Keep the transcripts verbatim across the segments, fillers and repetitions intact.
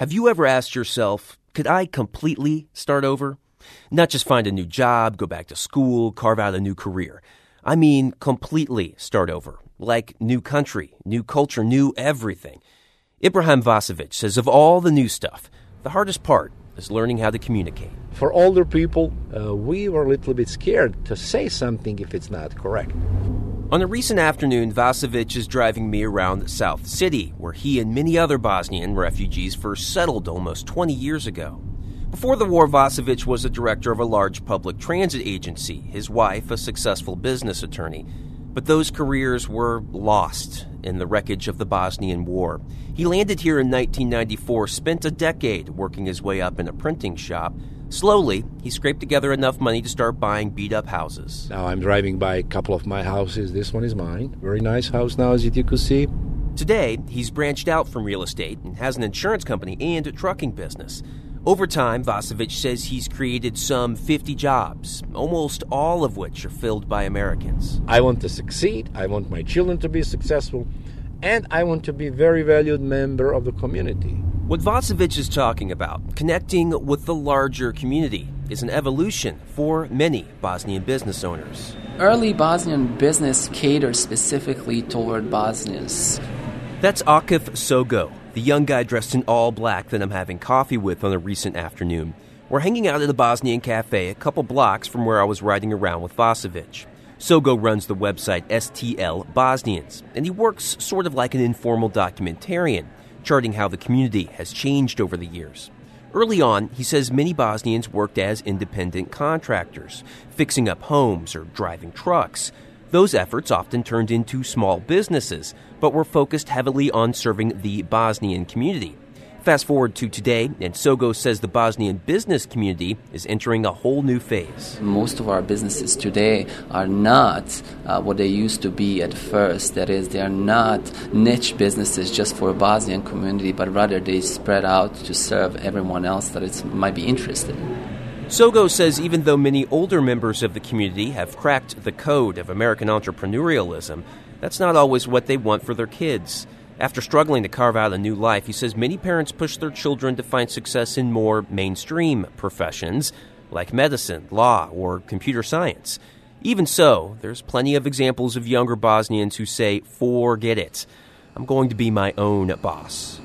Have you ever asked yourself, could I completely start over? Not just find a new job, go back to school, carve out a new career. I mean completely start over, like new country, new culture, new everything. Ibrahim Vasovic says of all the new stuff, the hardest part is learning how to communicate. For older people, uh, we were a little bit scared to say something if it's not correct. On a recent afternoon, Vasovic is driving me around South City, where he and many other Bosnian refugees first settled almost twenty years ago. Before the war, Vasovic was the director of a large public transit agency, his wife a successful business attorney. But those careers were lost in the wreckage of the Bosnian War. He landed here in nineteen ninety-four, spent a decade working his way up in a printing shop. Slowly, he scraped together enough money to start buying beat-up houses. Now I'm driving by a couple of my houses. This one is mine. Very nice house now, as you could see. Today, he's branched out from real estate and has an insurance company and a trucking business. Over time, Vasovic says he's created some fifty jobs, almost all of which are filled by Americans. I want to succeed, I want my children to be successful, and I want to be a very valued member of the community. What Vasovic is talking about, connecting with the larger community, is an evolution for many Bosnian business owners. Early Bosnian business caters specifically toward Bosnians. That's Akif Sogo, the young guy dressed in all black that I'm having coffee with on a recent afternoon. We're hanging out at a Bosnian cafe a couple blocks from where I was riding around with Vasovic. Sogo runs the website S T L Bosnians, and he works sort of like an informal documentarian, charting how the community has changed over the years. Early on, he says many Bosnians worked as independent contractors, fixing up homes or driving trucks. Those efforts often turned into small businesses, but were focused heavily on serving the Bosnian community. Fast forward to today, and Sogo says the Bosnian business community is entering a whole new phase. Most of our businesses today are not uh, what they used to be at first. That is, they are not niche businesses just for a Bosnian community, but rather they spread out to serve everyone else that it might be interested in. Sogo says even though many older members of the community have cracked the code of American entrepreneurialism, that's not always what they want for their kids. After struggling to carve out a new life, he says many parents push their children to find success in more mainstream professions like medicine, law, or computer science. Even so, there's plenty of examples of younger Bosnians who say, forget it, I'm going to be my own boss.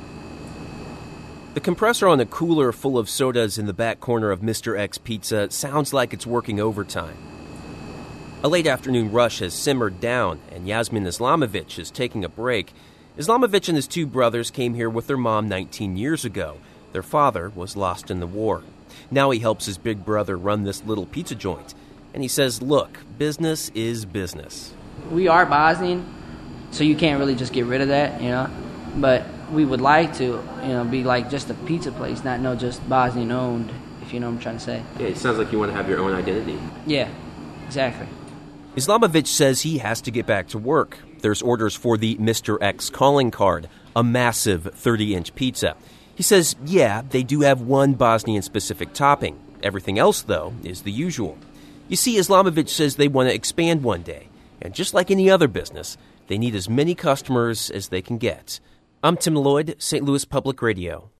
The compressor on a cooler full of sodas in the back corner of Mister X Pizza sounds like it's working overtime. A late afternoon rush has simmered down, and Yasmin Islamovic is taking a break. Islamovic and his two brothers came here with their mom nineteen years ago. Their father was lost in the war. Now he helps his big brother run this little pizza joint. And he says, look, business is business. We are Bosnian, so you can't really just get rid of that, you know. But we would like to, you know, be like just a pizza place, not no just Bosnian owned, if you know what I'm trying to say. Yeah, it sounds like you want to have your own identity. Yeah, exactly. Islamovic says he has to get back to work. There's orders for the Mister X calling card, a massive thirty-inch pizza. He says, yeah, they do have one Bosnian-specific topping. Everything else, though, is the usual. You see, Islamovic says they want to expand one day. And just like any other business, they need as many customers as they can get. I'm Tim Lloyd, Saint Louis Public Radio.